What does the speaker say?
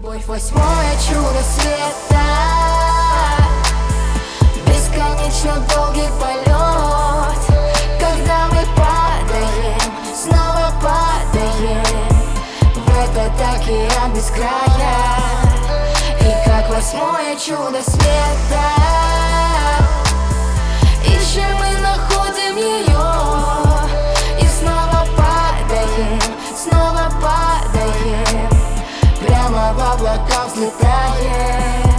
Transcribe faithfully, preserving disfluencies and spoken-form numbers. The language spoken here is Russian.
Любовь — восьмое чудо света, бесконечно долгий полет, когда мы падаем, снова падаем в этот океан без края. И как восьмое чудо света ищем и находим ее, и снова падаем, снова падаем, прямо в облака взлетаем.